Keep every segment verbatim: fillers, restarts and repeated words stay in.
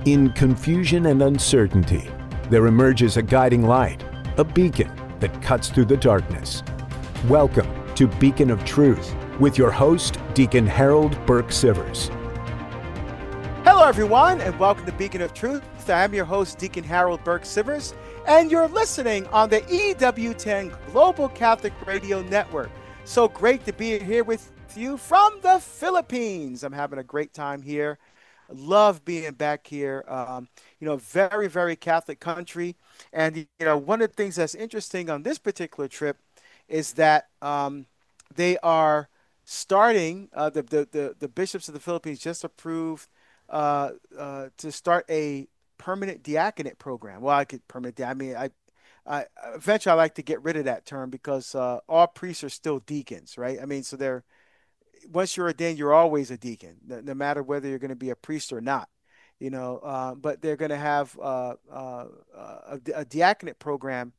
In confusion and uncertainty, there emerges a guiding light, a beacon that cuts through the darkness. Welcome to Beacon of Truth with your host, Deacon Harold Burke Sivers. Hello, everyone, and welcome to Beacon of Truth. I'm your host, Deacon Harold Burke Sivers, and you're listening on the E W ten Global Catholic Radio Network. So great to be here with you from the Philippines. I'm having a great time here. Love being back here. Um, you know, very, very Catholic country. And, you know, one of the things that's interesting on this particular trip is that um, they are starting, uh, the, the, the, the bishops of the Philippines just approved uh, uh, to start a permanent diaconate program. Well, I could permanent, I mean, I, I eventually I like to get rid of that term because uh, all priests are still deacons, right? I mean, so they're, once you're ordained, you're always a deacon, no, no matter whether you're going to be a priest or not, you know. Uh, but they're going to have uh, uh, a, a diaconate program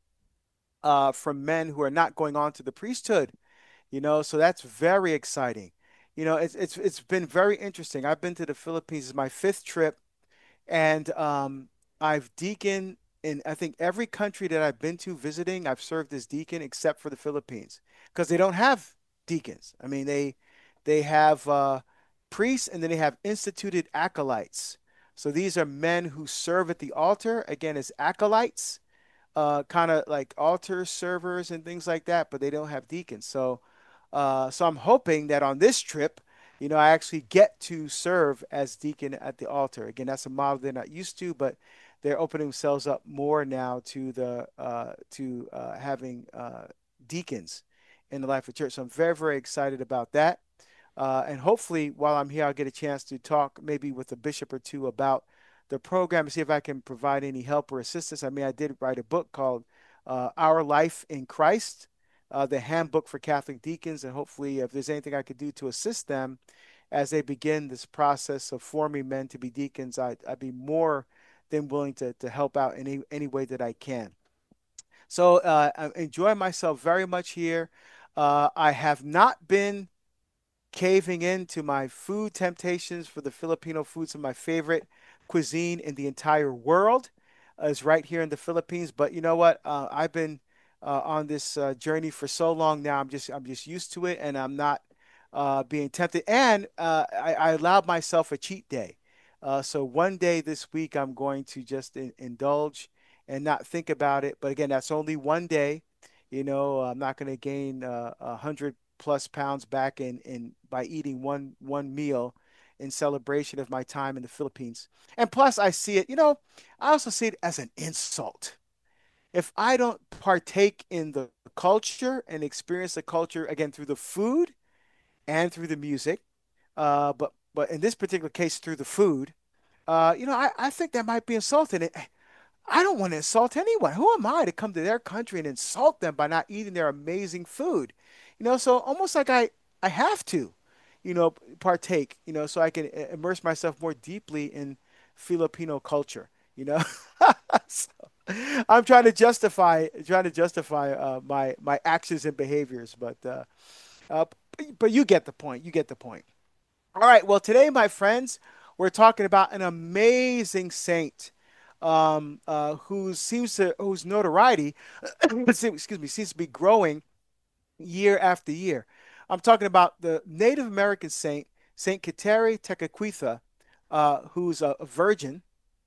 uh, for men who are not going on to the priesthood, you know. So that's very exciting. You know, it's it's it's been very interesting. I've been to the Philippines. It's my fifth trip, and um, I've deaconed in I think every country that I've been to visiting. I've served as deacon except for the Philippines because they don't have deacons. I mean, they they have uh, priests, and then they have instituted acolytes. So these are men who serve at the altar, again, as acolytes, uh, kind of like altar servers and things like that, but they don't have deacons. So, uh, so I'm hoping that on this trip, you know, I actually get to serve as deacon at the altar. Again, that's a model they're not used to, but they're opening themselves up more now to the uh, to uh, having uh, deacons in the life of church. So I'm very, very excited about that. Uh, and hopefully, while I'm here, I'll get a chance to talk maybe with a bishop or two about the program and see if I can provide any help or assistance. I mean, I did write a book called uh, Our Life in Christ, uh, the Handbook for Catholic Deacons. And hopefully, if there's anything I could do to assist them as they begin this process of forming men to be deacons, I'd, I'd be more than willing to, to help out in any, any way that I can. So uh, I'm enjoying myself very much here. Uh, I have not been caving into my food temptations for the Filipino food. Some of my favorite cuisine in the entire world uh, is right here in the Philippines. But you know what? Uh, I've been uh, on this uh, journey for so long now. I'm just I'm just used to it, and I'm not uh, being tempted. And uh, I, I allowed myself a cheat day. Uh, so one day this week, I'm going to just in, indulge and not think about it. But again, that's only one day. You know, I'm not going to gain uh, a hundred plus pounds back in, in by eating one one meal in celebration of my time in the Philippines. And plus I see it, you know, I also see it as an insult. If I don't partake in the culture and experience the culture again through the food and through the music, uh, but but in this particular case through the food, uh, you know, I, I think that might be insulting. It, I don't want to insult anyone. Who am I to come to their country and insult them by not eating their amazing food? You know, so almost like I, I have to, you know, partake, you know, so I can immerse myself more deeply in Filipino culture, you know. So I'm trying to justify, trying to justify uh, my my actions and behaviors, but uh, uh, but you get the point. You get the point. All right. Well, today, my friends, we're talking about an amazing saint um, uh, who seems to whose notoriety, excuse me, seems to be growing year after year. I'm talking about the Native American saint, Saint Kateri Tekakwitha, uh, who's a, a virgin,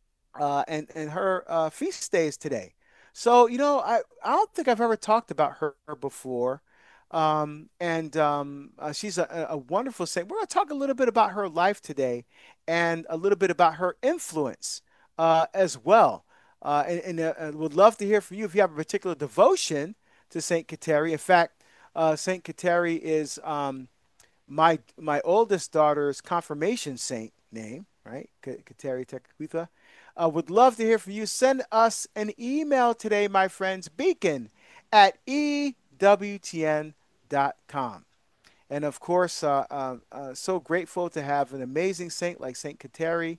uh, and and her uh, feast day is today. So you know, I I don't think I've ever talked about her before, um, and um, uh, she's a, a wonderful saint. We're going to talk a little bit about her life today, and a little bit about her influence uh, as well. Uh, and and uh, uh, would love to hear from you if you have a particular devotion to Saint Kateri. In fact, uh, Saint Kateri is um, my my oldest daughter's confirmation saint name, right? Kateri Tekakwitha. Uh, would love to hear from you. Send us an email today, my friends, beacon at e w t n dot com. And of course, uh, uh, uh, so grateful to have an amazing saint like Saint Kateri.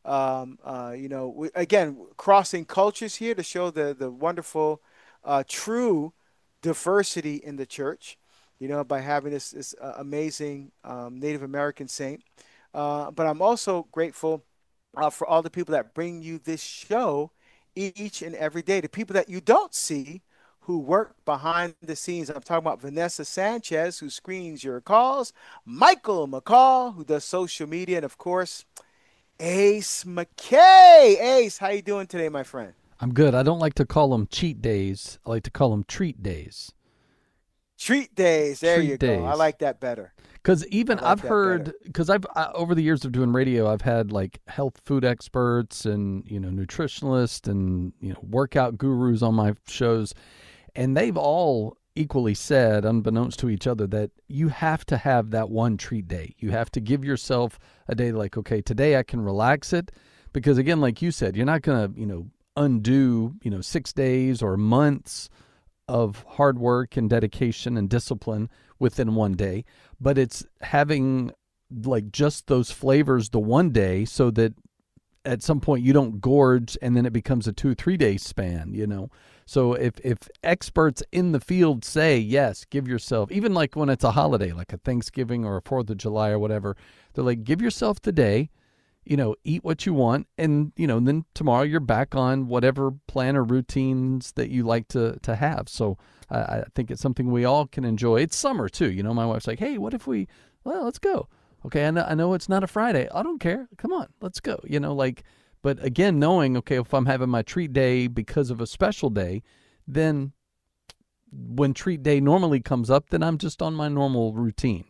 Um, uh, you know, we, again, crossing cultures here to show the, the wonderful, uh, true diversity in the church, you know, by having this, this uh, amazing um, Native American saint. Uh, but I'm also grateful uh, for all the people that bring you this show each and every day. The people that you don't see who work behind the scenes. I'm talking about Vanessa Sanchez, who screens your calls, Michael McCall, who does social media, and of course, Ace McKay. Ace, how you doing today, my friend? I'm good. I don't like to call them cheat days. I like to call them treat days. Treat days. There Treat you go. I days. like that better. Because even I like I've that better. heard, because I've I, over the years of doing radio, I've had like health food experts and you know nutritionalists and you know workout gurus on my shows, and they've all equally said, unbeknownst to each other, that you have to have that one treat day. You have to give yourself a day like, okay, today I can relax it, because again, like you said, you're not gonna you know undo you know six days or months of hard work and dedication and discipline within one day, but it's having like just those flavors the one day so that at some point you don't gorge and then it becomes a two three day span, you know. So if if experts in the field say yes, give yourself, even like when it's a holiday like a Thanksgiving or a Fourth of July or whatever, they're like, give yourself the day, you know, eat what you want, and you know, then tomorrow you're back on whatever plan or routines that you like to to have. So I, I think it's something we all can enjoy. It's summer too, you know. My wife's like, "Hey, what if we? Well, let's go." Okay, I know, I know it's not a Friday. I don't care. Come on, let's go. You know, like, but again, knowing okay, if I'm having my treat day because of a special day, then when treat day normally comes up, then I'm just on my normal routine.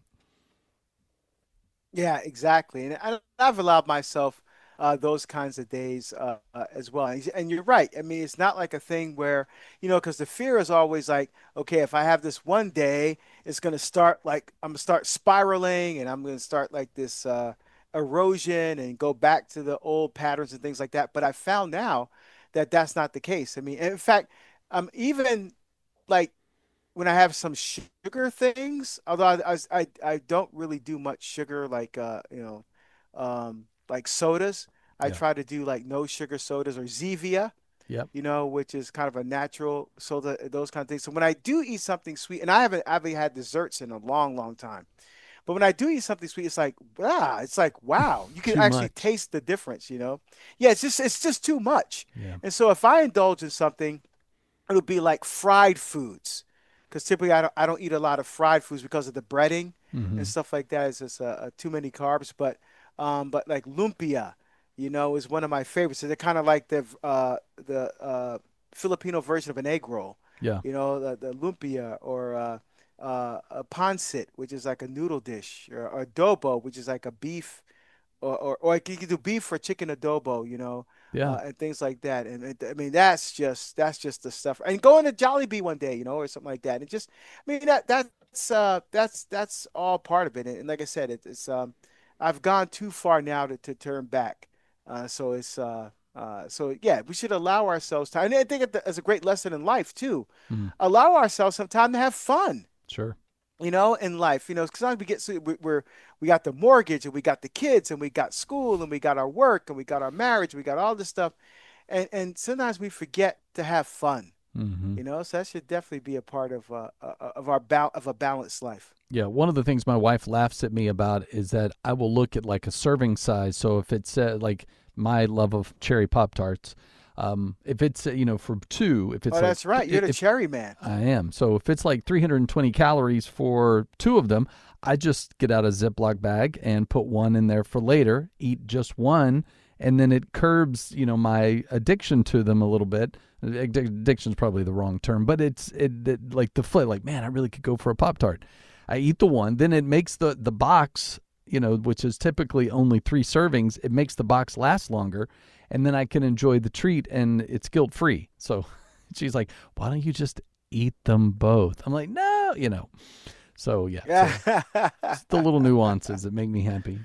Yeah, exactly. And I, I've allowed myself uh, those kinds of days uh, uh, as well. And, and you're right. I mean, it's not like a thing where, you know, because the fear is always like, okay, if I have this one day, it's going to start like I'm going to start spiraling and I'm going to start like this uh, erosion and go back to the old patterns and things like that. But I found now that that's not the case. I mean, in fact, um, even like when I have some sugar things, although I, I I I don't really do much sugar like uh you know um like sodas. I Yeah. try to do like no sugar sodas or Zevia, Yep. you know, which is kind of a natural soda, those kind of things. So when I do eat something sweet, and I haven't I haven't had desserts in a long, long time, but when I do eat something sweet, it's like ah, it's like wow, you can Too actually much. taste the difference, you know. Yeah, it's just it's just too much. Yeah. And so if I indulge in something it'll be like fried foods because typically I don't, I don't eat a lot of fried foods because of the breading and Mm-hmm. stuff like that. It's just uh, uh, too many carbs. But um, but like lumpia, you know, is one of my favorites. So they're kind of like the uh, the uh, Filipino version of an egg roll. Yeah. You know, the, the lumpia or uh, uh, a pancit, which is like a noodle dish, or, or adobo, which is like a beef or or, or you can do beef or chicken adobo, you know, Yeah. uh, and things like that. And, and I mean, that's just that's just the stuff. And going to Jollibee one day, you know, or something like that. And just, I mean, that that's uh that's that's all part of it. And, and like I said, it, it's um, I've gone too far now to, to turn back. Uh, so it's uh. Uh, so yeah, we should allow ourselves time. And I think it- it's a great lesson in life too. Mm. Allow ourselves some time to have fun Sure. you know, in life, you know, because sometimes we get so we, we're we got the mortgage and we got the kids and we got school and we got our work and we got our marriage, we got all this stuff, and and sometimes we forget to have fun, Mm-hmm. you know. So that should definitely be a part of uh, uh, of our bal of a balanced life. Yeah, one of the things my wife laughs at me about is that I will look at like a serving size. So if it's uh, like my love of cherry pop tarts, um, if it's uh, you know for two, if it's Oh, like that's right. You're the if cherry man. I am, so if it's like three hundred twenty calories for two of them, I just get out a Ziploc bag and put one in there for later. Eat just one, and then it curbs you know my addiction to them a little bit. Addiction is probably the wrong term, but it's it, it like the flip. Like man, I really could go for a pop tart. I eat the one, then it makes the the box, you know, which is typically only three servings. It makes the box last longer, and then I can enjoy the treat, and it's guilt free. So she's like, "Why don't you just eat them both?" I'm like, "No, you know." So yeah, so Yeah, it's the little nuances that make me happy.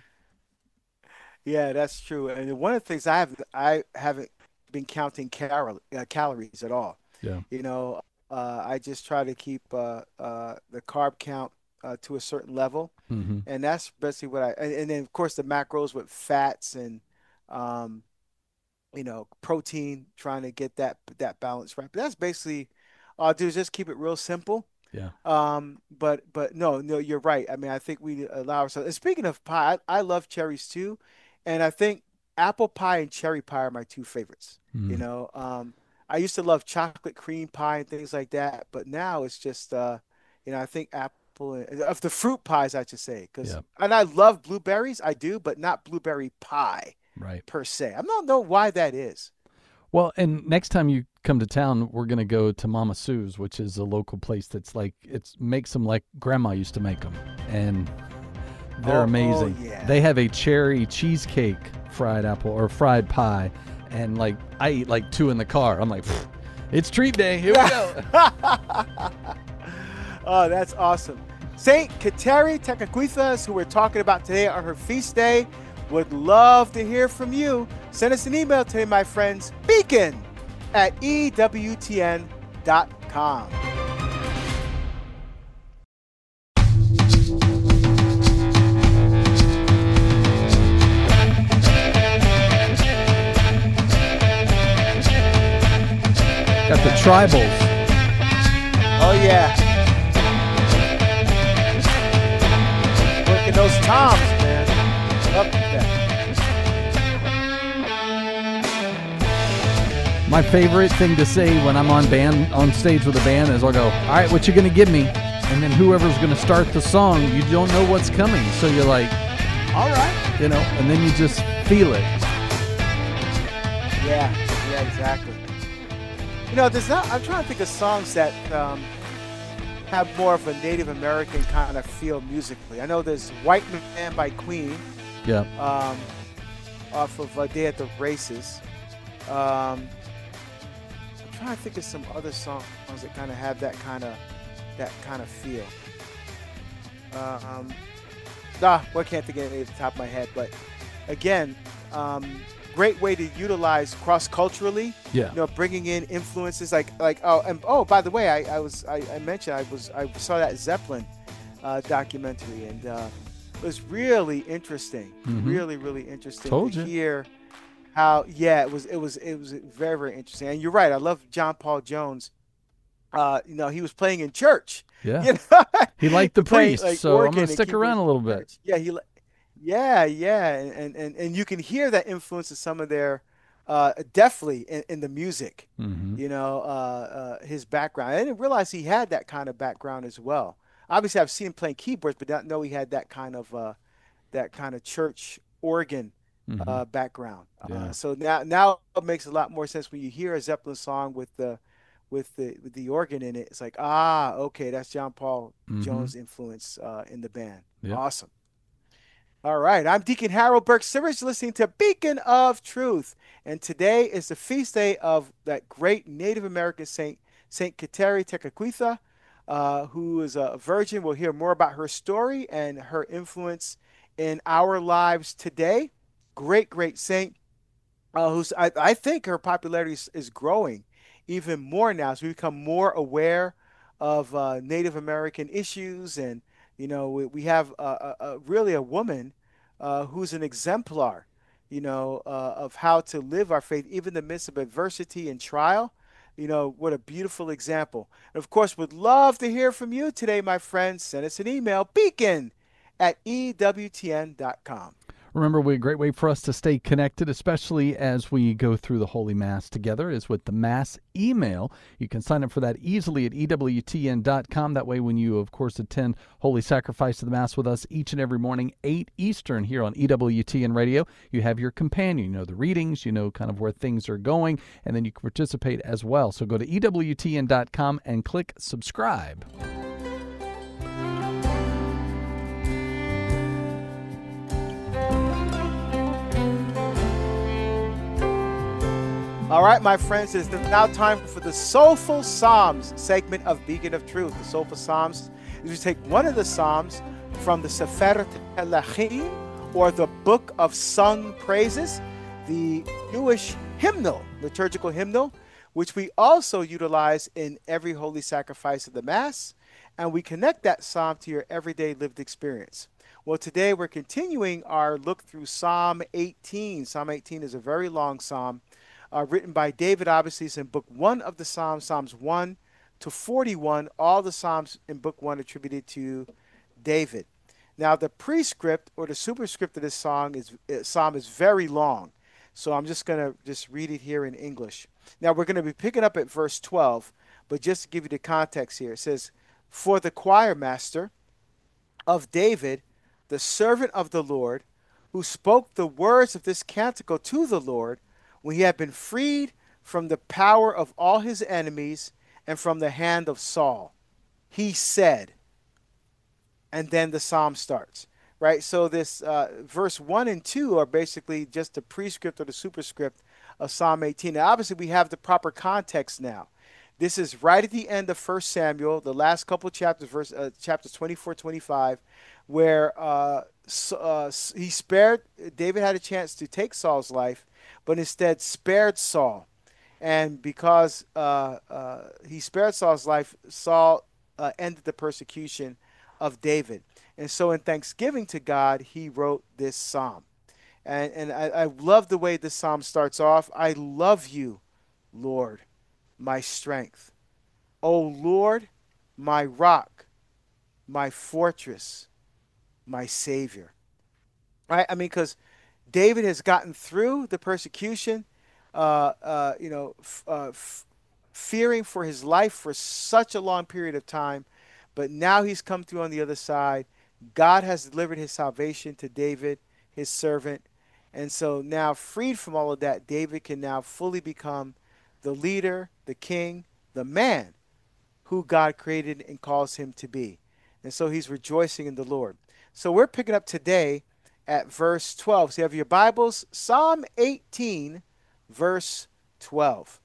yeah, that's true. And one of the things I have I haven't been counting cal uh, calories at all. Yeah. You know, uh, I just try to keep uh, uh, the carb count uh, to a certain level, Mm-hmm. and that's basically what I. And, and then of course the macros with fats and, um, you know, protein, trying to get that that balance right. But that's basically all I do is just keep it real simple. Yeah. Um, but but no, no, you're right. I mean, I think we allow ourselves. And speaking of pie, I, I love cherries too, and I think apple pie and cherry pie are my two favorites. Mm. You know, um, I used to love chocolate cream pie and things like that, but now it's just, uh, you know, I think apple and, of the fruit pies, I should say, because Yeah. and I love blueberries, I do, but not blueberry pie Right. per se. I don't know why that is. Well, and next time you come to town, we're gonna go to Mama Sue's, which is a local place that's like it's makes them like Grandma used to make them, and they're Oh, oh, amazing. yeah. They have a cherry cheesecake fried apple or fried pie, and like I eat like two in the car. I'm like, "Pfft, it's treat day. Here we go. Oh, that's awesome. Saint Kateri Tekakwitha, who we're talking about today on her feast day, would love to hear from you. Send us an email today, my friends. Beacon at E W T N dot com. Got the tribals. Oh, yeah. Working those toms, man. Love that. My favorite thing to say when I'm on band on stage with a band is I'll go, all right, what you gonna give me? And then whoever's gonna start the song, you don't know what's coming, so you're like, all right, you know, and then you just feel it. Yeah, yeah, exactly. You know, there's not. I'm trying to think of songs that um, have more of a Native American kind of feel musically. I know there's "White Man" by Queen, Yeah. um, off of uh, "Day at the Races." Um, I'm trying to think of some other songs that kind of have that kind of that kind of feel. Um, ah, well, I can't think of any at the top of my head, but again. Um, Great way to utilize cross-culturally, Yeah. you know, bringing in influences like like oh and oh by the way, I, I was I, I mentioned I was I saw that Zeppelin uh, documentary and uh, it was really interesting, Mhm. really really interesting Told to you. hear how yeah it was it was it was very very interesting. And you're right, I love John Paul Jones. Uh, you know, he was playing in church. Yeah. You know? He liked the Playing, priest, like, so I'm organ gonna and stick keyboard around a little in bit. church. Yeah, he li- Yeah, yeah, and, and and you can hear that influence of some of their, uh, definitely in, in the music. Hmm. You know, uh, uh, his background. I didn't realize he had that kind of background as well. Obviously, I've seen him playing keyboards, but not know he had that kind of uh, that kind of church organ Hmm. uh, background. Yeah. Uh, so now now it makes a lot more sense when you hear a Zeppelin song with the with the with the organ in it. It's like ah, okay, that's John Paul Mhm. Jones' influence uh, in the band. Yeah. Awesome. All right, I'm Deacon Harold Burke Sivers, listening to Beacon of Truth, and today is the feast day of that great Native American saint, Saint Kateri Tekakwitha, uh, who is a virgin. We'll hear more about her story and her influence in our lives today. Great, great saint, uh, who's I, I think her popularity is, is growing even more now as we become more aware of uh, Native American issues. And you know, we, we have a, a, a really a woman uh, who's an exemplar, you know, uh, of how to live our faith even in the midst of adversity and trial. You know, what a beautiful example. And of course, would love to hear from you today, my friends. Send us an email, beacon at E W T N dot com. Remember, a great way for us to stay connected, especially as we go through the Holy Mass together, is with the Mass email. You can sign up for that easily at E W T N dot com. That way, when you, of course, attend Holy Sacrifice of the Mass with us each and every morning, eight Eastern, here on E W T N Radio, you have your companion. You know the readings, you know kind of where things are going, and then you can participate as well. So go to E W T N dot com and click subscribe. All right, my friends, it's now time for the Soulful Psalms segment of Beacon of Truth. The Soulful Psalms is we take one of the Psalms from the Sefer Telachim, or the Book of Sung Praises, the Jewish hymnal, liturgical hymnal, which we also utilize in every holy sacrifice of the Mass, and we connect that psalm to your everyday lived experience. Well, today we're continuing our look through Psalm eighteen. Psalm eighteen is a very long psalm, uh, written by David. Obviously, it's in book one of the Psalms, Psalms one to forty-one, all the Psalms in book one attributed to David. Now, the prescript or the superscript of this song is, uh, psalm is very long. So I'm just going to just read it here in English. Now we're going to be picking up at verse twelve, but just to give you the context here, it says, "For the choir master of David, the servant of the Lord, who spoke the words of this canticle to the Lord, when he had been freed from the power of all his enemies and from the hand of Saul, he said," and then the psalm starts. Right, so this uh, verse one and two are basically just the prescript or the superscript of Psalm eighteen. Now, obviously, we have the proper context now. This is right at the end of First Samuel, the last couple of chapters, verse uh, chapters twenty-four, twenty-five, where uh, uh, he spared. David had a chance to take Saul's life, but instead spared Saul, and because uh, uh, he spared Saul's life, Saul uh, ended the persecution of David. And so in thanksgiving to God, he wrote this psalm. And, and I, I love the way this psalm starts off. "I love you, Lord, my strength. O Lord, my rock, my fortress, my Savior." Right? I mean, because David has gotten through the persecution, uh, uh, you know, f- uh, f- fearing for his life for such a long period of time. But now he's come through on the other side. God has delivered his salvation to David, his servant. And so now, freed from all of that, David can now fully become the leader, the king, the man who God created and calls him to be. And so he's rejoicing in the Lord. So we're picking up today at verse twelve. So you have your Bibles, Psalm eighteen, verse twelve.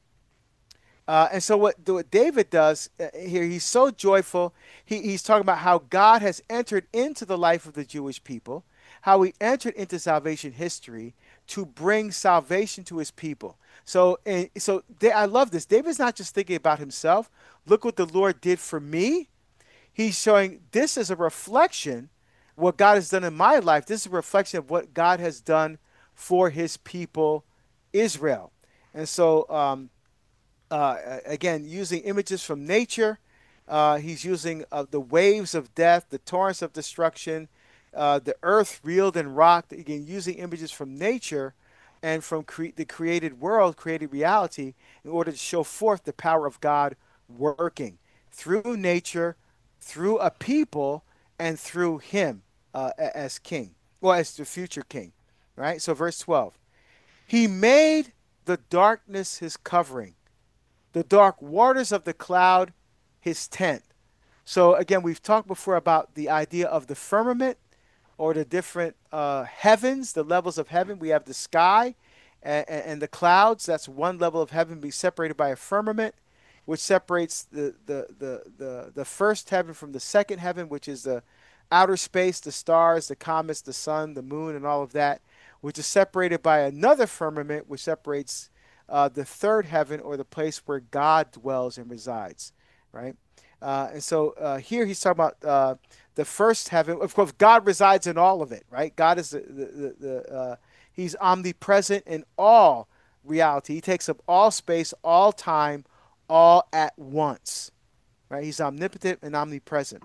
Uh, and so what, what David does uh, here, he's so joyful. He, he's talking about how God has entered into the life of the Jewish people, how he entered into salvation history to bring salvation to his people. So, and, so they, I love this. David's not just thinking about himself. Look what the Lord did for me. He's showing this is a reflection what God has done in my life. This is a reflection of what God has done for his people, Israel. And so, um, Uh, again, using images from nature. Uh, he's using uh, the waves of death, the torrents of destruction, uh, the earth reeled and rocked. Again, using images from nature and from cre- the created world, created reality, in order to show forth the power of God working through nature, through a people, and through him uh, as king, well, as the future king. Right? So, verse twelve. "He made the darkness his covering, the dark waters of the cloud his tent." So again, we've talked before about the idea of the firmament, or the different uh, heavens, the levels of heaven. We have the sky and, and the clouds. That's one level of heaven, be separated by a firmament, which separates the, the, the, the, the first heaven from the second heaven, which is the outer space, the stars, the comets, the sun, the moon, and all of that, which is separated by another firmament, which separates Uh, the third heaven, or the place where God dwells and resides, right? Uh, and so uh, here he's talking about uh, the first heaven. Of course, God resides in all of it, right? God is the, the, the, the uh, he's omnipresent in all reality. He takes up all space, all time, all at once, right? He's omnipotent and omnipresent.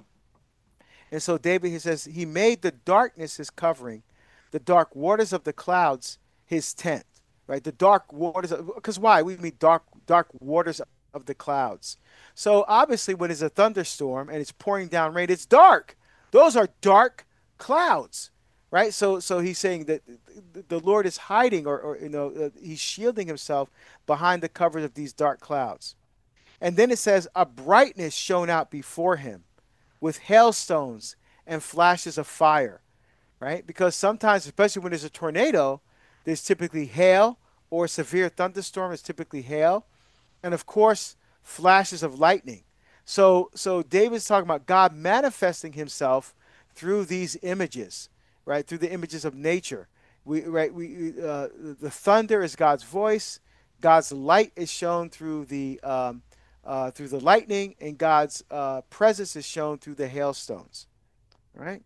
And so David, he says, he made the darkness his covering, the dark waters of the clouds his tent. Right, the dark waters. Because why? We mean dark, dark waters of the clouds. So obviously, when there's a thunderstorm and it's pouring down rain, it's dark. Those are dark clouds, right? So, so he's saying that the Lord is hiding, or, or you know, uh, he's shielding himself behind the covers of these dark clouds. And then it says, a brightness shone out before him, with hailstones and flashes of fire, right? Because sometimes, especially when there's a tornado, there's typically hail, or severe thunderstorm is typically hail, and of course flashes of lightning. So, so David's talking about God manifesting himself through these images, right? Through the images of nature. We, right? We, uh, the thunder is God's voice. God's light is shown through the um, uh, through the lightning, and God's uh, presence is shown through the hailstones. Right?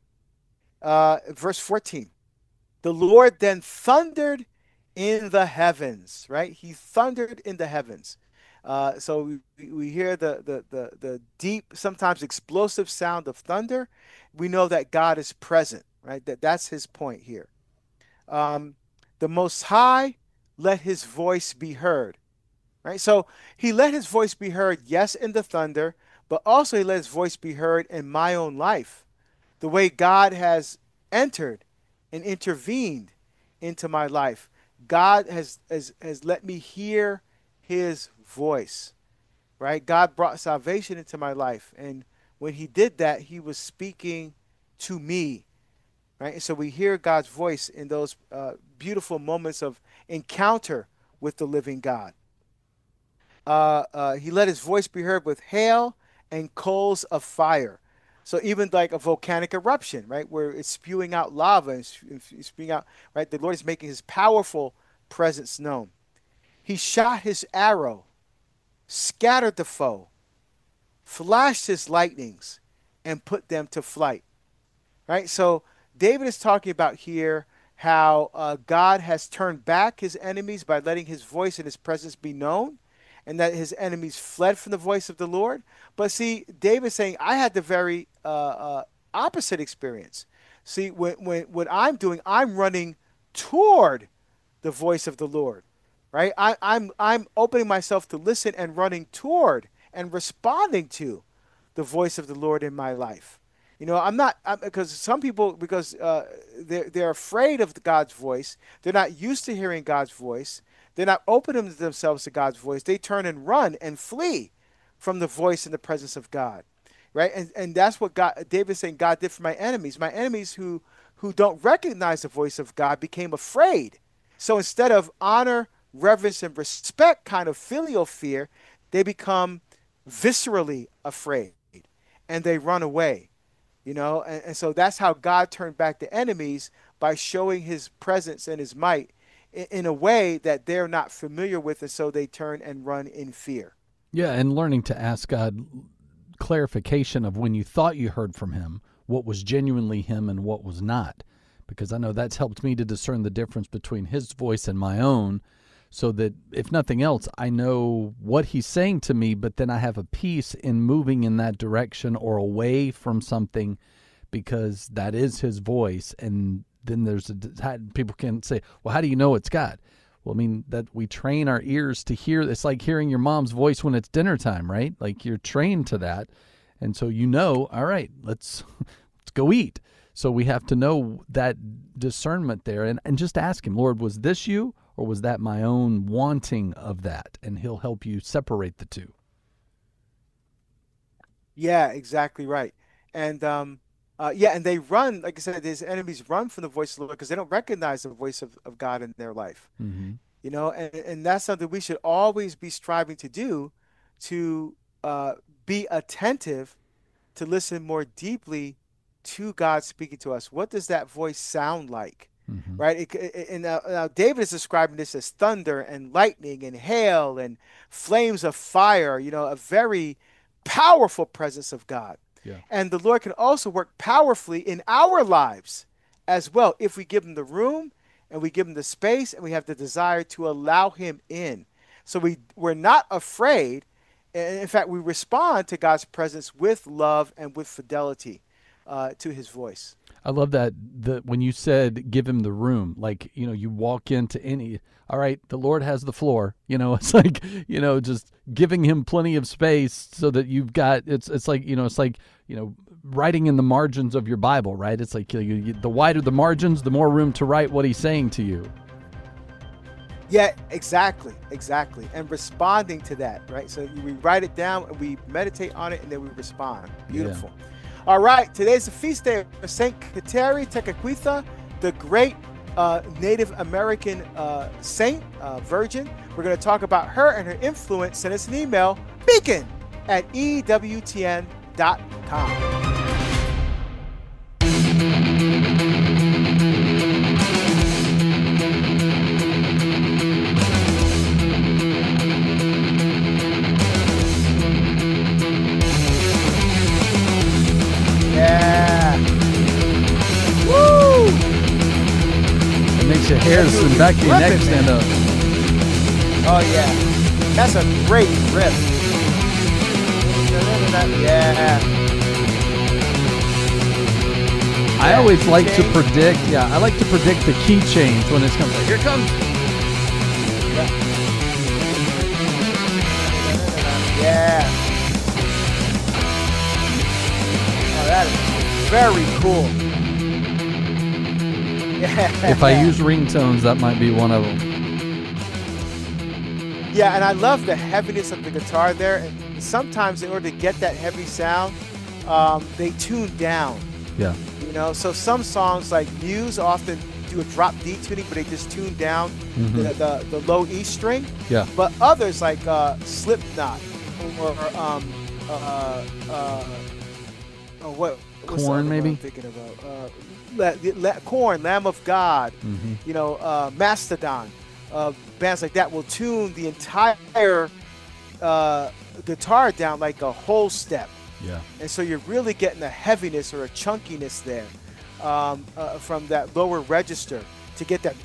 Uh, verse fourteen. The Lord then thundered in the heavens, right? He thundered in the heavens. Uh, so we, we hear the, the, the, the deep, sometimes explosive sound of thunder. We know that God is present, right? That, that's his point here. Um, the Most High let his voice be heard. Right? So he let his voice be heard, yes, in the thunder, but also he let his voice be heard in my own life. The way God has entered and intervened into my life. God has, has, has let me hear his voice. Right? God brought salvation into my life. And when he did that, he was speaking to me. Right? And so we hear God's voice in those uh, beautiful moments of encounter with the living God. Uh, uh, he let his voice be heard with hail and coals of fire. So even like a volcanic eruption, right, where it's spewing out lava and spewing out, right, the Lord is making his powerful presence known. He shot his arrow, scattered the foe, flashed his lightnings, and put them to flight. Right? So David is talking about here how uh, God has turned back his enemies by letting his voice and his presence be known, and that his enemies fled from the voice of the Lord. But see, David's saying, I had the very uh, uh, opposite experience. See, when, when what I'm doing, I'm running toward the voice of the Lord, right? I, I'm I'm opening myself to listen and running toward and responding to the voice of the Lord in my life. You know, I'm not, because some people, because uh, they're, they're afraid of God's voice, they're not used to hearing God's voice, they're not opening themselves to God's voice, they turn and run and flee from the voice and the presence of God, right? And and that's what God, David's saying God did for my enemies. My enemies who, who don't recognize the voice of God became afraid. So instead of honor, reverence, and respect kind of filial fear, they become viscerally afraid and they run away. You know, and, and so that's how God turned back the enemies, by showing his presence and his might in, in a way that they're not familiar with, and so they turn and run in fear. Yeah, and learning to ask God clarification of when you thought you heard from him, what was genuinely him and what was not. Because I know that's helped me to discern the difference between his voice and my own, so that if nothing else, I know what he's saying to me, but then I have a peace in moving in that direction or away from something, because that is his voice. And then there's a, people can say, well, how do you know it's God? Well, I mean, that we train our ears to hear. It's like hearing your mom's voice when it's dinner time, right? Like you're trained to that. And so you know, all right, let's let's go eat. So we have to know that discernment there, and, and just ask him, Lord, was this you? Or was that my own wanting of that? And he'll help you separate the two. Yeah, exactly right. And um, uh, yeah, and they run, like I said, his enemies run from the voice of the Lord because they don't recognize the voice of, of God in their life. Mm-hmm. You know, and, and that's something we should always be striving to do, to uh, be attentive, to listen more deeply to God speaking to us. What does that voice sound like? Mm-hmm. Right? It, it, and now, now David is describing this as thunder and lightning and hail and flames of fire, you know, a very powerful presence of God. Yeah. And the Lord can also work powerfully in our lives as well if we give him the room and we give him the space and we have the desire to allow him in. So we, we're not afraid. And in fact, we respond to God's presence with love and with fidelity uh, to his voice. I love that, the, when you said give him the room, like, you know, you walk into any, all right, the Lord has the floor, you know, it's like, you know, just giving him plenty of space so that you've got, it's it's like, you know, it's like, you know, writing in the margins of your Bible, right? It's like you, you, the wider the margins, the more room to write what he's saying to you. Yeah, exactly, exactly. And responding to that, right? So we write it down and we meditate on it and then we respond. Beautiful. Yeah. All right, today's the feast day of Saint Kateri Tekakwitha, the great uh, Native American uh, saint, uh, virgin. We're going to talk about her and her influence. Send us an email, beacon at E W T N dot com. Yeah. Woo! It makes your hair stand back, your neck stand up. Oh yeah, that's a great riff. Yeah. I always like to predict. Yeah, I like to predict the key change when it comes. Like, here comes. Yeah. Yeah. Oh, that is very cool. Yeah. If I use ringtones, that might be one of them. Yeah, and I love the heaviness of the guitar there. And sometimes, in order to get that heavy sound, um, they tune down. Yeah. You know, so some songs like Muse often do a drop D tuning, but they just tune down Mhm. the, the the low E string. Yeah. But others like uh, Slipknot or um, uh, uh, oh, what what's the Korn, other one maybe? I'm thinking about uh, La, La, Korn, Lamb of God. Mhm. You know, uh, Mastodon. Uh, bands like that will tune the entire uh, guitar down like a whole step. Yeah. And so you're really getting a heaviness or a chunkiness there um, uh, from that lower register to get that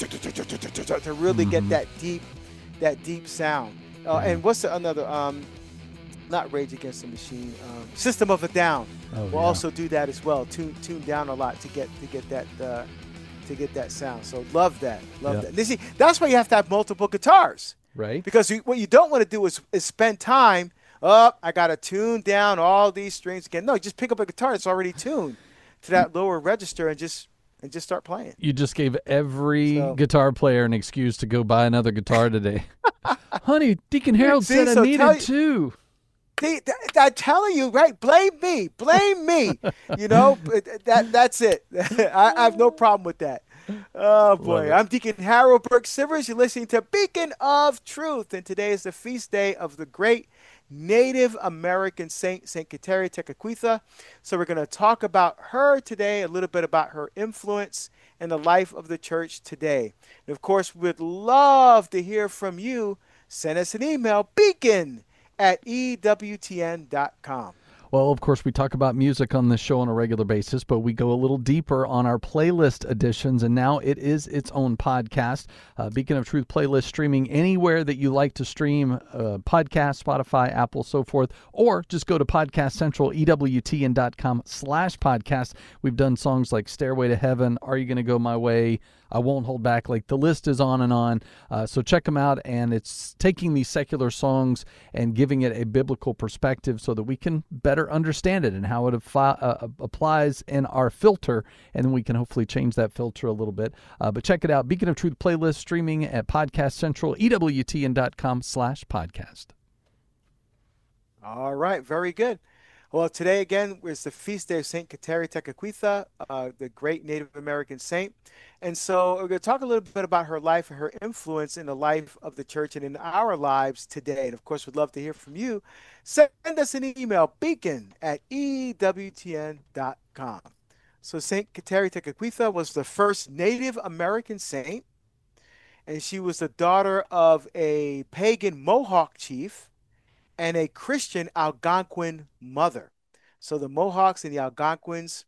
to really get Mhm. that deep that deep sound. Uh, Yeah. and what's the another? Um, not Rage Against the Machine. Um, System of a Down Oh, will yeah. also do that as well. Tune tune down a lot to get to get that uh, to get that sound. So love that, love Yeah. that. And you see, that's why you have to have multiple guitars. Right? Because you, what you don't want to do is, is spend time, oh, I got to tune down all these strings again. No, just pick up a guitar that's already tuned to that lower register and just and just start playing. You just gave every So- guitar player an excuse to go buy another guitar today. Honey, Deacon Harold See, said I so needed tell you- two. See, th- I'm telling you, right? Blame me, blame me. You know, but that that's it. I, I have no problem with that. Oh boy, it. I'm Deacon Harold Burke Sivers. You're listening to Beacon of Truth, and today is the feast day of the great Native American saint, Saint Kateri Tekakwitha. So we're going to talk about her today, a little bit about her influence in the life of the church today. And of course, we'd love to hear from you. Send us an email, beacon at E W T N dot com. Well, of course, we talk about music on this show on a regular basis, but we go a little deeper on our playlist editions, and now it is its own podcast. Uh, Beacon of Truth playlist streaming anywhere that you like to stream uh, podcast, Spotify, Apple, so forth, or just go to Podcast Central, E W T N dot com slash podcast. We've done songs like Stairway to Heaven, Are You Gonna Go My Way, I Won't Hold Back. Like, the list is on and on. Uh, so check them out, and it's taking these secular songs and giving it a biblical perspective so that we can better understand it and how it affi- uh, applies in our filter, and then we can hopefully change that filter a little bit. Uh, but check it out, Beacon of Truth playlist streaming at Podcast Central, E W T N dot com slash podcast. All right, very good. Well, today again is the feast day of Saint Kateri Tekakwitha, uh, the great Native American saint. And so we're going to talk a little bit about her life and her influence in the life of the church and in our lives today. And of course, we'd love to hear from you. Send us an email, beacon at E W T N dot com. So Saint Kateri Tekakwitha was the first Native American saint, and she was the daughter of a pagan Mohawk chief and a Christian Algonquin mother. So the Mohawks and the Algonquins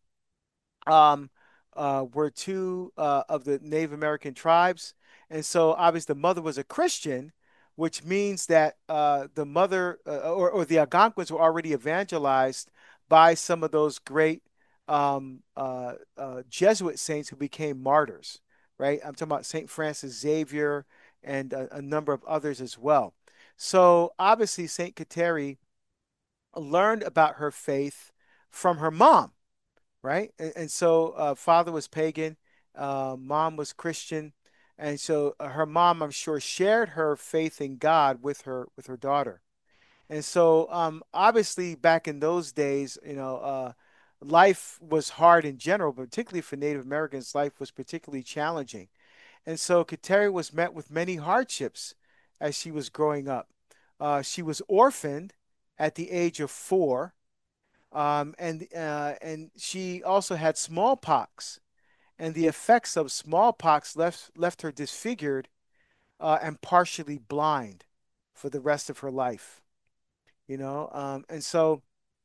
um, uh, were two uh, of the Native American tribes. And so obviously the mother was a Christian, which means that uh, the mother uh, or, or the Algonquins were already evangelized by some of those great um, uh, uh, Jesuit saints who became martyrs, right? I'm talking about Saint Francis Xavier and a, a number of others as well. So obviously, Saint Kateri learned about her faith from her mom, right? And, and so, uh, father was pagan, uh, mom was Christian, and so uh, her mom, I'm sure, shared her faith in God with her with her daughter. And so, um, obviously, back in those days, you know, uh, life was hard in general, but particularly for Native Americans, life was particularly challenging. And so Kateri was met with many hardships as she was growing up. Uh, she was orphaned at the age of four, um, and uh, and she also had smallpox, and the effects of smallpox left left her disfigured uh, and partially blind for the rest of her life. You know, um, and so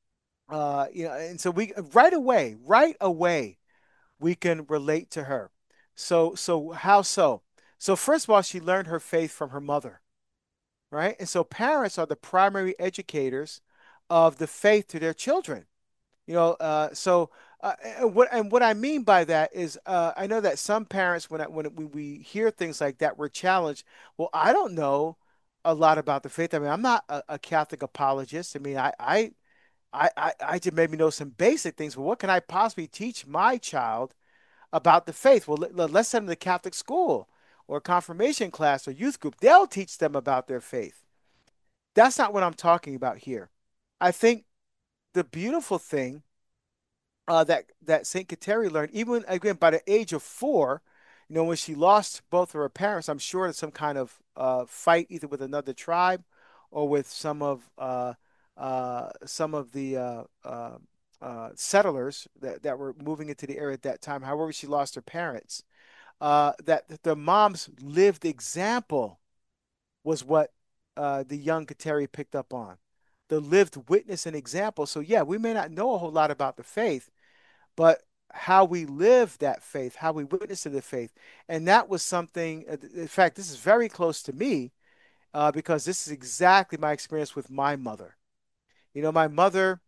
uh, you know, and so we right away, right away, we can relate to her. So, so how so? So first of all, she learned her faith from her mother, right? And so parents are the primary educators of the faith to their children. You know, uh, so Uh, and what and what I mean by that is, uh, I know that some parents, when I, when we, we hear things like that, we're challenged. Well, I don't know a lot about the faith. I mean, I'm not a, a Catholic apologist. I mean, I, I I, I I just maybe know some basic things, but what can I possibly teach my child about the faith? Well, let, let's send them to Catholic school or confirmation class or youth group. They'll teach them about their faith. That's not what I'm talking about here. I think the beautiful thing, uh, that that Saint Kateri learned, even again by the age of four, you know, when she lost both of her parents, I'm sure in some kind of uh, fight, either with another tribe or with some of uh, uh, some of the uh, uh, uh, settlers that, that were moving into the area at that time. However, she lost her parents. Uh, that the mom's lived example was what uh, the young Kateri picked up on. The lived witness and example. So yeah, we may not know a whole lot about the faith, but how we live that faith, how we witness to the faith. And that was something, uh, in fact, this is very close to me, uh, because this is exactly my experience with my mother. You know, my mother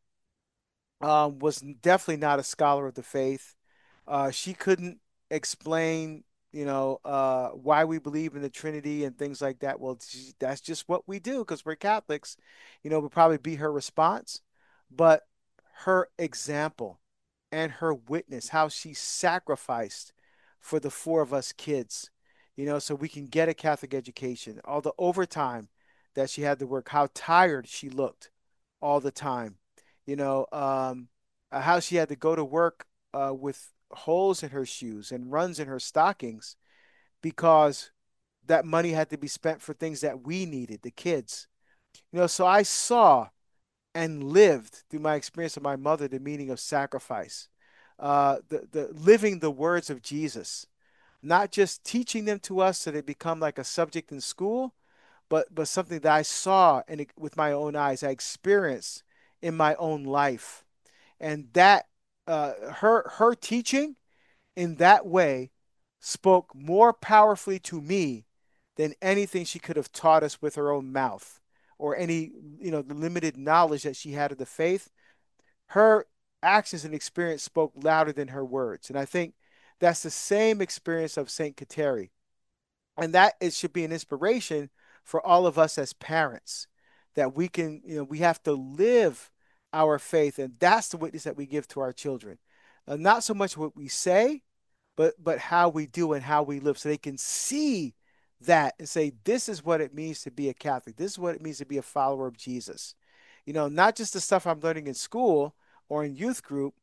um, was definitely not a scholar of the faith. Uh, she couldn't explain, you know, uh, why we believe in the Trinity and things like that. Well, she, that's just what we do because we're Catholics, you know, would probably be her response. But her example and her witness, how she sacrificed for the four of us kids, you know, so we can get a Catholic education, all the overtime that she had to work, how tired she looked all the time, you know, um, uh, how she had to go to work uh, with holes in her shoes and runs in her stockings because that money had to be spent for things that we needed, the kids. You know, so I saw and lived through my experience of my mother the meaning of sacrifice, uh, the, the living the words of Jesus, not just teaching them to us so they become like a subject in school, but but something that I saw and with my own eyes, I experienced in my own life, and that uh, her her teaching in that way spoke more powerfully to me than anything she could have taught us with her own mouth or any, you know, the limited knowledge that she had of the faith. Her actions and experience spoke louder than her words. And I think that's the same experience of Saint Kateri. And that it should be an inspiration for all of us as parents that we can, you know, we have to live our faith. And that's the witness that we give to our children. Uh, not so much what we say, but but how we do and how we live so they can see that and say this is what it means to be a Catholic, this is what it means to be a follower of Jesus, you know, not just the stuff I'm learning in school or in youth group,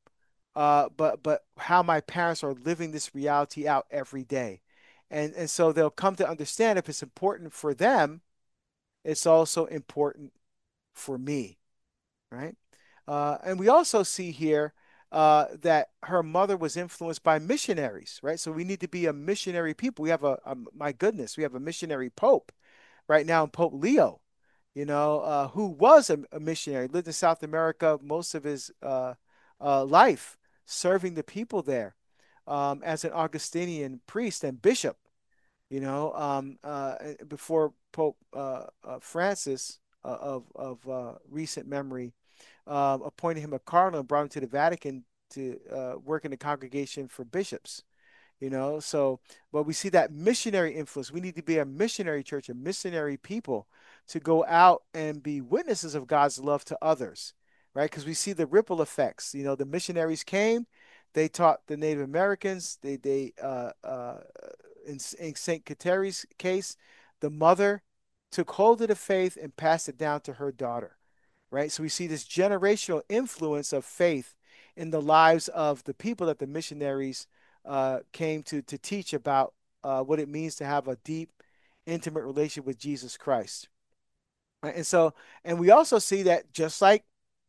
uh but but how my parents are living this reality out every day. And and so they'll come to understand if it's important for them, it's also important for me, right? Uh, and we also see here uh, that her mother was influenced by missionaries, right? So we need to be a missionary people. We have a, a my goodness, we have a missionary pope right now, Pope Leo, you know, uh, who was a, a missionary, lived in South America most of his uh, uh, life, serving the people there um, as an Augustinian priest and bishop, you know, um, uh, before Pope uh, uh, Francis uh, of of uh, recent memory uh, appointed him a cardinal and brought him to the Vatican to uh, work in the congregation for bishops. You know, so but we see that missionary influence. We need to be a missionary church, a missionary people to go out and be witnesses of God's love to others, right? Because we see the ripple effects. You know, the missionaries came, they taught the Native Americans. They they uh, uh, in, in Saint Kateri's case, the mother took hold of the faith and passed it down to her daughter, right? So we see this generational influence of faith in the lives of the people that the missionaries uh, came to to teach about uh, what it means to have a deep, intimate relationship with Jesus Christ. Right? And so, and we also see that just like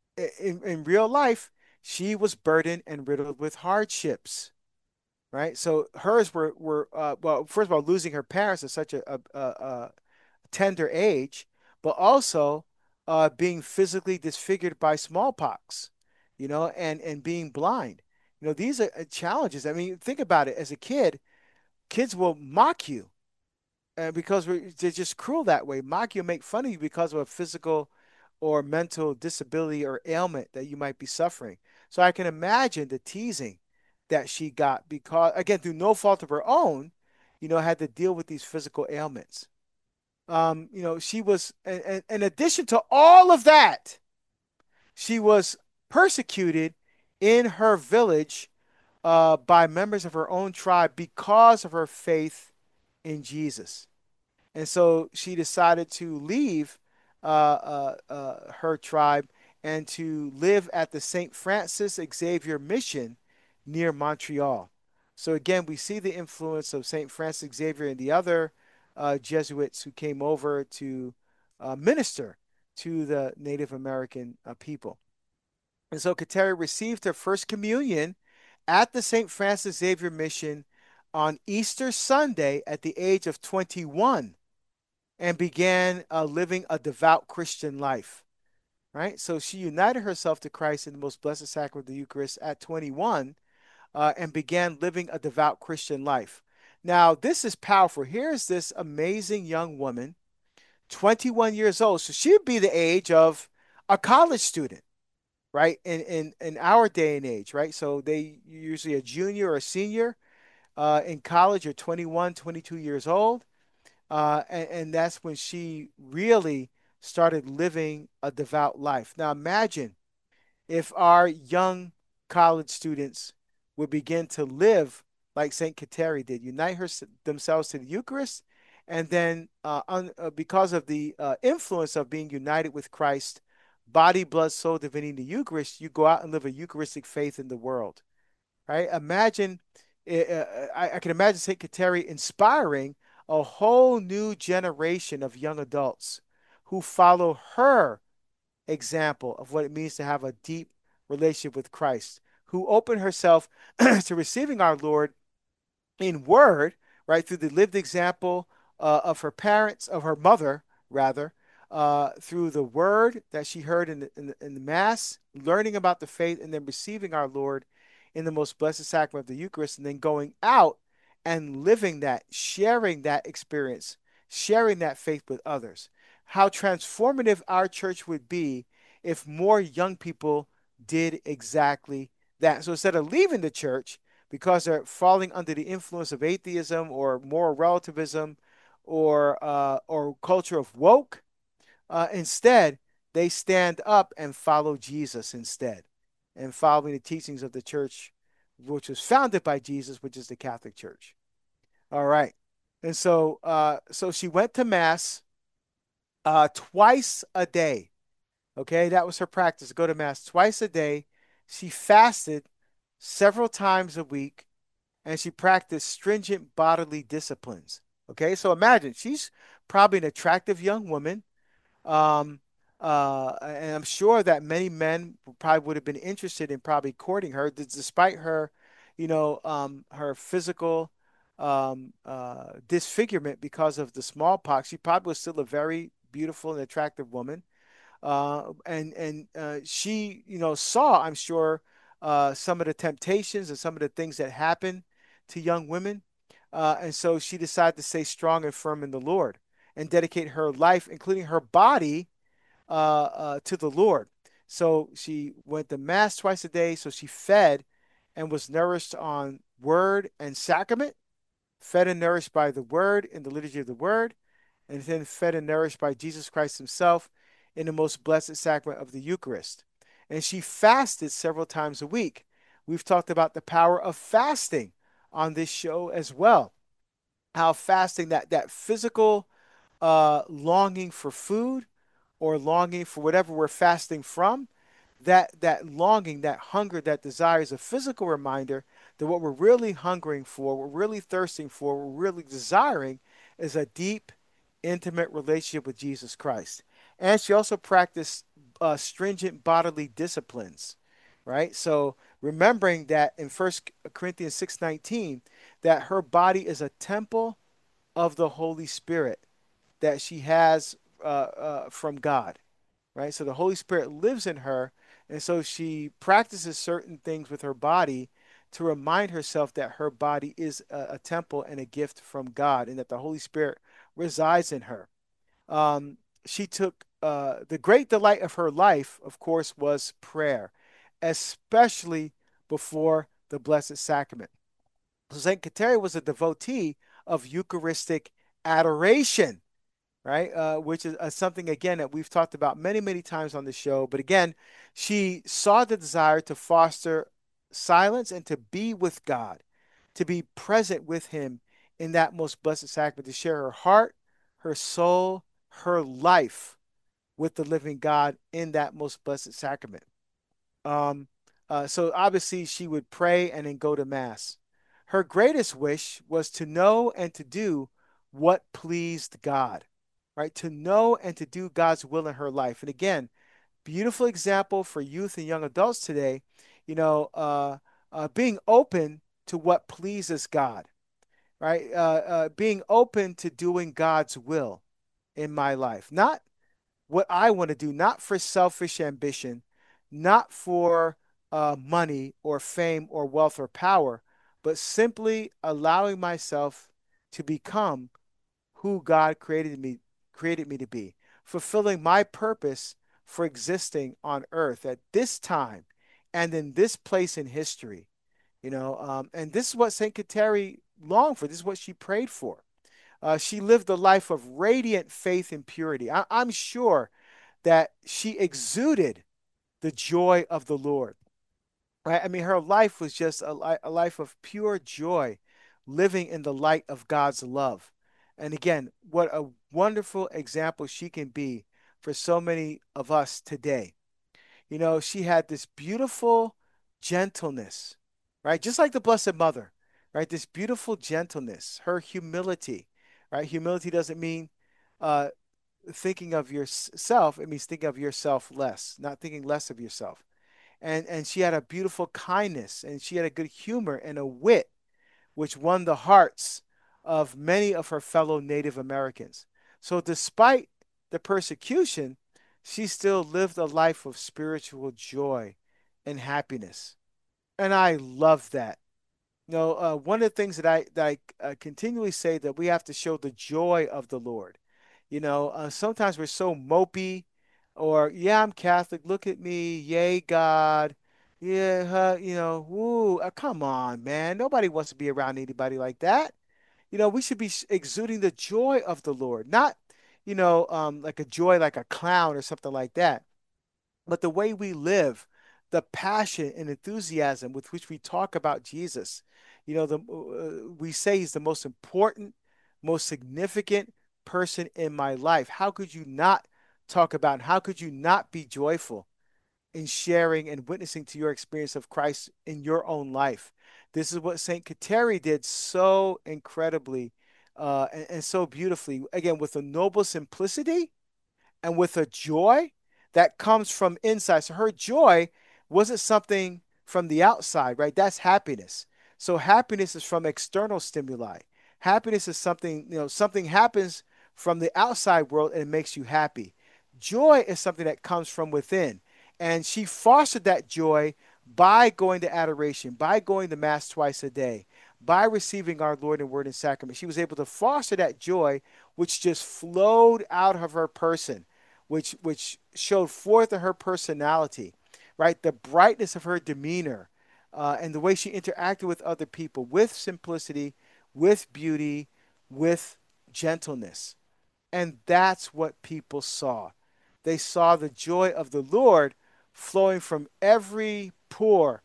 in, in real life, she was burdened and riddled with hardships. Right. So hers were were uh, well, first of all, losing her parents at such a, a, a, a tender age, but also uh, being physically disfigured by smallpox, you know, and and being blind. You know, these are uh, challenges. I mean, think about it. As a kid, kids will mock you uh, because we're, they're just cruel that way. Mock you, make fun of you because of a physical or mental disability or ailment that you might be suffering. So I can imagine the teasing that she got because, again, through no fault of her own, you know, had to deal with these physical ailments. Um, you know, she was, and, and in addition to all of that, she was persecuted in her village uh, by members of her own tribe because of her faith in Jesus. And so she decided to leave uh, uh, uh, her tribe and to live at the Saint Francis Xavier Mission near Montreal. So again, we see the influence of Saint Francis Xavier and the other uh, Jesuits who came over to uh, minister to the Native American uh, people. And so Kateri received her first communion at the Saint Francis Xavier Mission on Easter Sunday at the age of twenty-one and began uh, living a devout Christian life, right? So she united herself to Christ in the most blessed sacrament of the Eucharist at twenty-one uh, and began living a devout Christian life. Now, this is powerful. Here's this amazing young woman, twenty-one years old. So she'd be the age of a college student, right? In in in our day and age, right? So they usually a junior or a senior uh, in college are twenty-one, twenty-two years old. Uh, and, and that's when she really started living a devout life. Now imagine if our young college students would begin to live like Saint Kateri did, unite her, themselves to the Eucharist, and then uh, un, uh, because of the uh, influence of being united with Christ, body, blood, soul, divinity, the Eucharist, you go out and live a Eucharistic faith in the world, right? Imagine, uh, I, I can imagine Saint Kateri inspiring a whole new generation of young adults who follow her example of what it means to have a deep relationship with Christ, who opened herself to receiving our Lord in word, right, through the lived example uh, of her parents, of her mother, rather, uh, through the word that she heard in the, in the, in the Mass, learning about the faith, and then receiving our Lord in the most blessed sacrament of the Eucharist, and then going out and living that, sharing that experience, sharing that faith with others. How transformative our church would be if more young people did exactly that. So instead of leaving the church because they're falling under the influence of atheism or moral relativism or uh, or culture of woke, uh, instead they stand up and follow Jesus instead, and following the teachings of the church, which was founded by Jesus, which is the Catholic Church. All right, and so uh, so she went to mass uh, twice a day. Okay, that was her practice. Go to mass twice a day. She fasted several times a week, and she practiced stringent bodily disciplines. Okay, so imagine she's probably an attractive young woman. Um, uh, and I'm sure that many men probably would have been interested in probably courting her, despite her, you know, um, her physical um, uh, disfigurement because of the smallpox. She probably was still a very beautiful and attractive woman. Uh, and and uh, she, you know, saw, I'm sure, uh, some of the temptations and some of the things that happen to young women. Uh, and so she decided to stay strong and firm in the Lord and dedicate her life, including her body, uh, uh, to the Lord. So she went to mass twice a day. So she fed and was nourished on word and sacrament, fed and nourished by the word in the liturgy of the word, and then fed and nourished by Jesus Christ himself in the most blessed sacrament of the Eucharist. And she fasted several times a week. We've talked about the power of fasting on this show as well. How fasting, that that physical uh, longing for food or longing for whatever we're fasting from, that that longing, that hunger, that desire is a physical reminder that what we're really hungering for, we're really thirsting for, we're really desiring is a deep, intimate relationship with Jesus Christ. And she also practiced uh, stringent bodily disciplines, right? So remembering that in First Corinthians six nineteen, that her body is a temple of the Holy Spirit that she has uh, uh, from God, right? So the Holy Spirit lives in her, and so she practices certain things with her body to remind herself that her body is a, a temple and a gift from God, and that the Holy Spirit resides in her. Um, she took uh, the great delight of her life, of course, was prayer. especially before the Blessed Sacrament. So Saint Kateri was a devotee of Eucharistic adoration, right? Uh, which is uh, something, again, that we've talked about many, many times on the show. But again, she saw the desire to foster silence and to be with God, to be present with Him in that most blessed sacrament, to share her heart, her soul, her life with the living God in that most blessed sacrament. Um, uh, so obviously, she would pray and then go to Mass. Her greatest wish was to know and to do what pleased God, right? To know and to do God's will in her life. And again, beautiful example for youth and young adults today, you know, uh, uh, being open to what pleases God, right? Uh, uh, being open to doing God's will in my life, not what I want to do, not for selfish ambition, not for uh, money or fame or wealth or power, but simply allowing myself to become who God created me created me to be, fulfilling my purpose for existing on earth at this time and in this place in history. You know, um, and this is what Saint Kateri longed for. This is what she prayed for. Uh, she lived a life of radiant faith and purity. I, I'm sure that she exuded the joy of the Lord. Right? I mean, her life was just a, li- a life of pure joy, living in the light of God's love. And again, what a wonderful example she can be for so many of us today. You know, she had this beautiful gentleness, right? Just like the Blessed Mother, right? This beautiful gentleness, her humility, right? Humility doesn't mean uh, thinking of yourself, it means thinking of yourself less, not thinking less of yourself. And and she had a beautiful kindness, and she had a good humor and a wit which won the hearts of many of her fellow Native Americans. So despite the persecution, she still lived a life of spiritual joy and happiness. And I love that. You know, uh, one of the things that I that I uh, continually say, that we have to show the joy of the Lord. You know, uh, sometimes we're so mopey, or yeah, I'm Catholic. Look at me, yay God, yeah, huh, you know, woo. Uh, come on, man. Nobody wants to be around anybody like that. You know, we should be exuding the joy of the Lord, not, you know, um, like a joy like a clown or something like that, but the way we live, the passion and enthusiasm with which we talk about Jesus. You know, the uh, we say he's the most important, most significant person in my life. How could you not talk about, how could you not be joyful in sharing and witnessing to your experience of Christ in your own life? This is what Saint Kateri did so incredibly uh, and, and so beautifully. Again, with a noble simplicity and with a joy that comes from inside. So her joy wasn't something from the outside, right? That's happiness. So happiness is from external stimuli. Happiness is something, you know, something happens from the outside world and it makes you happy. Joy is something that comes from within. And she fostered that joy by going to adoration, by going to Mass twice a day, by receiving our Lord in word and sacrament. She was able to foster that joy, which just flowed out of her person, which which showed forth in her personality, right? The brightness of her demeanor, uh, and the way she interacted with other people, with simplicity, with beauty, with gentleness. And that's what people saw. They saw the joy of the Lord flowing from every pore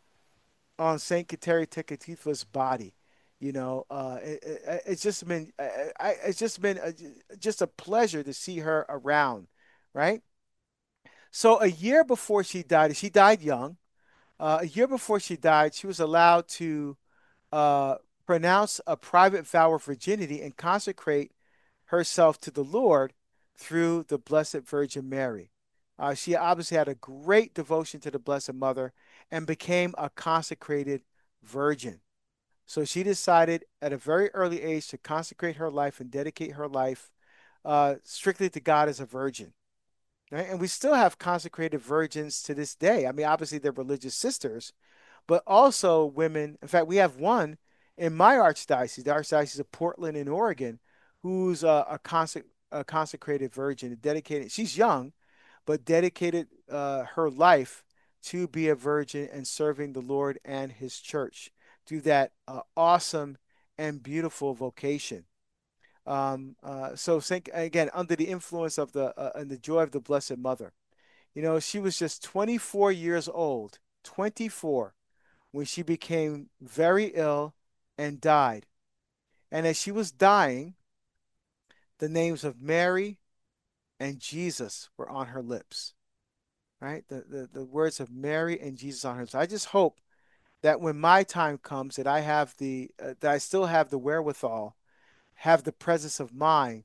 on Saint Kateri Tekatetwa's body. You know, uh, it, it, it's just been, I, I, it's just been a, just a pleasure to see her around, right? So a year before she died, she died young. Uh, a year before she died, she was allowed to uh, pronounce a private vow of virginity and consecrate herself to the Lord through the Blessed Virgin Mary. Uh, she obviously had a great devotion to the Blessed Mother and became a consecrated virgin. So she decided at a very early age to consecrate her life and dedicate her life uh, strictly to God as a virgin. Right? And we still have consecrated virgins to this day. I mean, obviously they're religious sisters, but also women. In fact, we have one in my archdiocese, the Archdiocese of Portland in Oregon, who's a, a, consec- a consecrated virgin, dedicated. She's young, but dedicated uh, her life to be a virgin and serving the Lord and his church through that uh, awesome and beautiful vocation. Um, uh, so Saint, again, under the influence of the uh, and the joy of the Blessed Mother. You know, she was just twenty-four years old, twenty-four, when she became very ill and died. And as she was dying, the names of Mary and Jesus were on her lips, right? The, the, the words of Mary and Jesus on her lips. I just hope that when my time comes, that I have the, uh, that I still have the wherewithal, have the presence of mind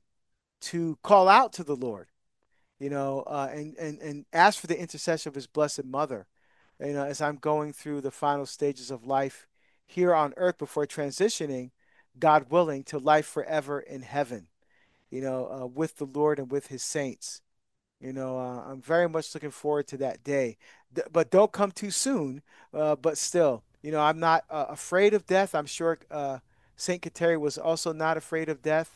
to call out to the Lord, you know, uh, and, and, and ask for the intercession of his Blessed Mother, you know, as I'm going through the final stages of life here on earth before transitioning, God willing, to life forever in heaven, you know, uh, with the Lord and with his saints. You know, uh, I'm very much looking forward to that day. D- but don't come too soon. Uh, but still, you know, I'm not uh, afraid of death. I'm sure uh, Saint Kateri was also not afraid of death.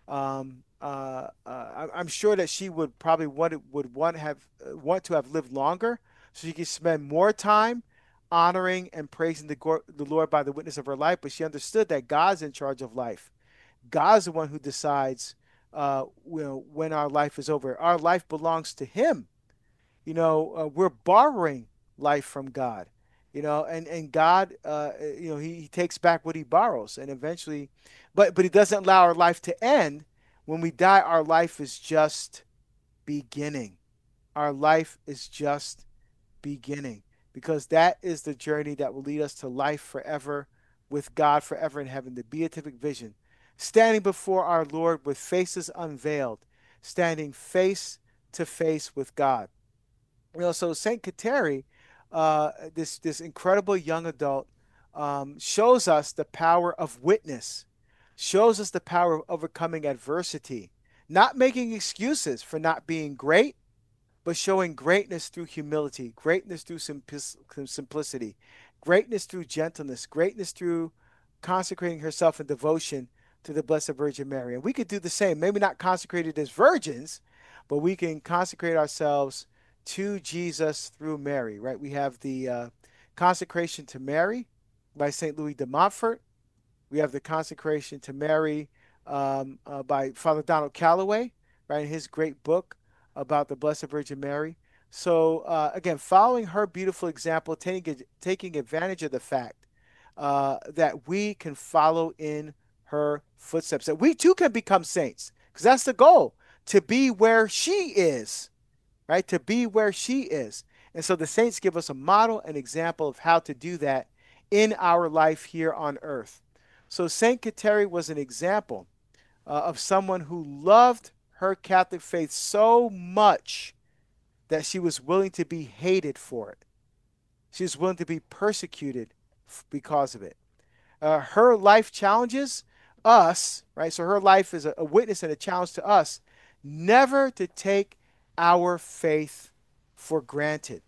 Um, uh, uh, I- I'm sure that she would probably want would want have uh, want to have lived longer, so she could spend more time honoring and praising the, go- the Lord by the witness of her life. But she understood that God's in charge of life. God's the one who decides, uh, you know, when our life is over. Our life belongs to him. You know, uh, we're borrowing life from God, you know, and, and God, uh, you know, he, he takes back what he borrows, and eventually, but, but he doesn't allow our life to end. When we die, our life is just beginning. Our life is just beginning, because that is the journey that will lead us to life forever with God forever in heaven, the beatific vision, standing before our Lord with faces unveiled, standing face to face with God. You know, so Saint Kateri, uh, this this incredible young adult, um, shows us the power of witness, shows us the power of overcoming adversity, not making excuses for not being great, but showing greatness through humility, greatness through simplicity, greatness through gentleness, greatness through consecrating herself in devotion to the Blessed Virgin Mary. And we could do the same, maybe not consecrated as virgins, but we can consecrate ourselves to Jesus through Mary, right? We have the uh, consecration to Mary by Saint Louis de Montfort. We have the consecration to Mary um, uh, by Father Donald Calloway, right, in his great book about the Blessed Virgin Mary. So uh, again, following her beautiful example, taking taking advantage of the fact uh, that we can follow in her footsteps, that we too can become saints, because that's the goal, to be where she is, right? To be where she is. And so the saints give us a model, an example of how to do that in our life here on earth. So Saint Kateri was an example uh, of someone who loved her Catholic faith so much that she was willing to be hated for it. She was willing to be persecuted because of it. Uh, her life challenges us, right? So her life is a, a witness and a challenge to us never to take our faith for granted.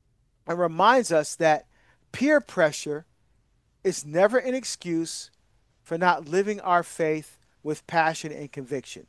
It reminds us that peer pressure is never an excuse for not living our faith with passion and conviction.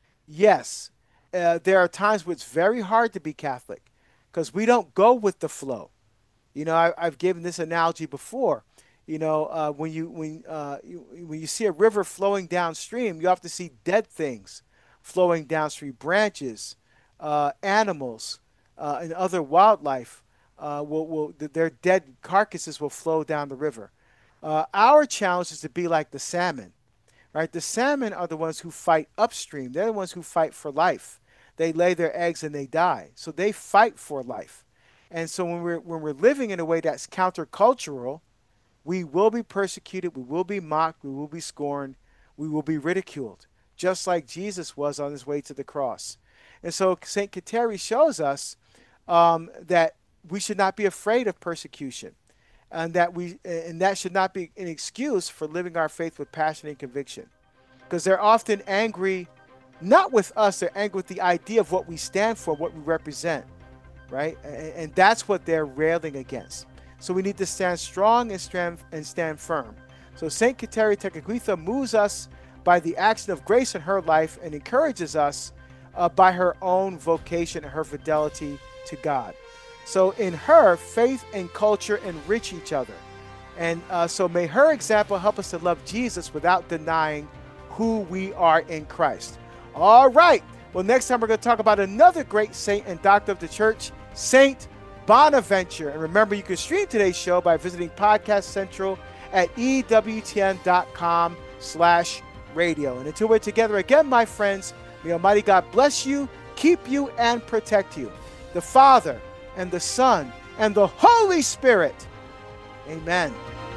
Yes, uh, there are times where it's very hard to be Catholic because we don't go with the flow. You know, I, I've given this analogy before. You know, uh, when you when uh, you, when you see a river flowing downstream, you have to see dead things flowing downstream, branches, uh, animals, uh, and other wildlife. Uh, will will their dead carcasses will flow down the river. Uh, our challenge is to be like the salmon, right? The salmon are the ones who fight upstream. They're the ones who fight for life. They lay their eggs and they die, so they fight for life. And so when we're when we're living in a way that's countercultural, we will be persecuted, we will be mocked, we will be scorned, we will be ridiculed, just like Jesus was on his way to the cross. And so Saint Kateri shows us um, that we should not be afraid of persecution, and that we and that should not be an excuse for living our faith with passion and conviction, because they're often angry, not with us, they're angry with the idea of what we stand for, what we represent, right? And, and that's what they're railing against. So we need to stand strong and stand, and stand firm. So Saint Kateri Tekakwitha moves us by the action of grace in her life and encourages us uh, by her own vocation and her fidelity to God. So in her, faith and culture enrich each other. And uh, so may her example help us to love Jesus without denying who we are in Christ. All right. Well, next time we're going to talk about another great saint and doctor of the church, Saint Bonaventure. And remember, you can stream today's show by visiting Podcast Central at E W T N dot com slash radio. And until we're together again, my friends, may Almighty God bless you, keep you, and protect you. The Father and the Son and the Holy Spirit. Amen.